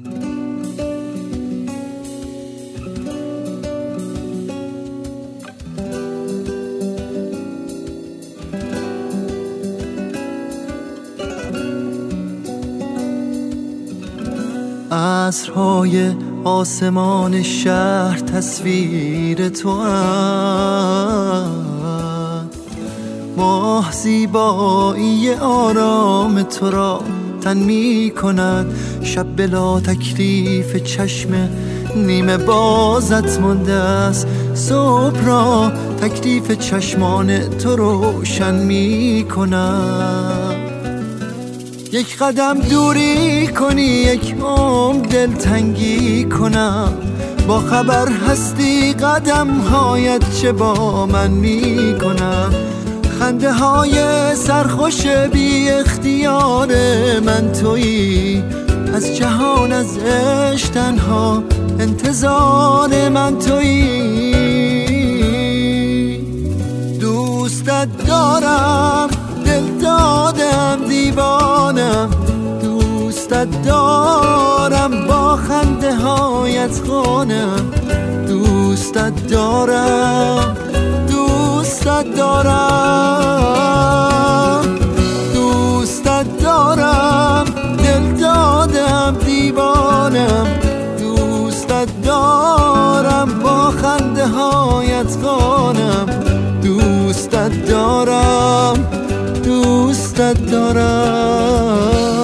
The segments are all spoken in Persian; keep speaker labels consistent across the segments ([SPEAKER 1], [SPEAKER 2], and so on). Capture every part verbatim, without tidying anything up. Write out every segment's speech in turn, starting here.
[SPEAKER 1] عصرهای آسمان شهر تصویر تو اند، ماه زیبایی آرام تو را تن می کند. شب بلا تکلیف چشم نیمه بازت مانده است، صبح را تکلیف چشمان تو روشن می کند. یک قدم دوری کنی یک عمر دلتنگی کنم، با خبر هستی قدم هایت چه با من می کنم. خنده های سرخوش بی اختیار من تویی، از جهان از عشق تنها انتظار من تویی. دوستت دارم دل دادم دیوانم، دوستت دارم با خنده هایت خانم. دوستت دارم دوستت دارم دوستت دارم دل دادم دیوانم. دوستت دارم با خنده هایت خانم. دوستت دارم دوستت دارم.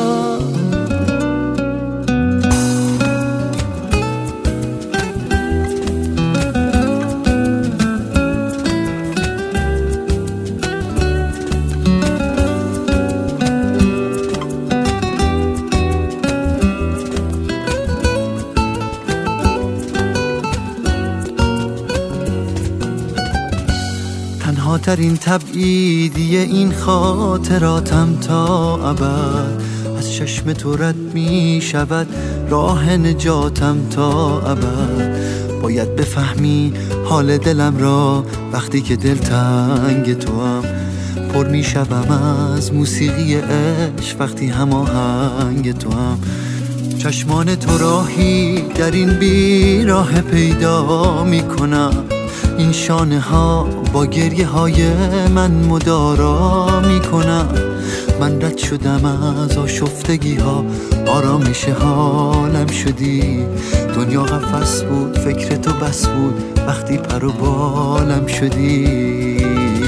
[SPEAKER 1] تنها ترین تبعیدی این خاطراتم تا ابد، از چشم تو رد می شود راه نجاتم تا ابد. باید بفهمی حال دلم را وقتی که دلتنگ تو هم، پر می شوم از موسیقی عشق وقتی هماهنگ تو هم. چشمان تو راهی در این بیراه پیدا می کنم، این شانه ها با گریه های من مدارا می کنم. من رد شدم از آشفتگی ها، آرامش حالم شدی. دنیا قفس بود فکر تو بس بود وقتی پر و بالم شدی.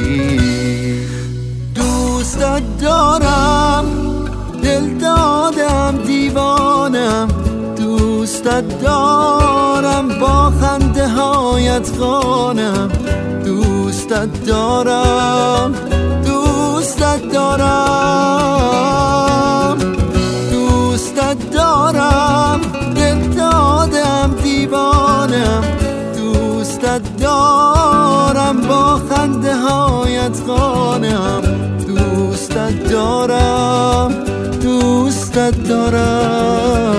[SPEAKER 1] دوستت دارم دل دادم دیوانم، دوستت دارم با خنده هایت خانم. دوستت دارم دوستت دارم دوستت دارم دل دادم دیوانم. دوستت دارم با خنده هایت خانم. دوستت دارم دوستت دارم.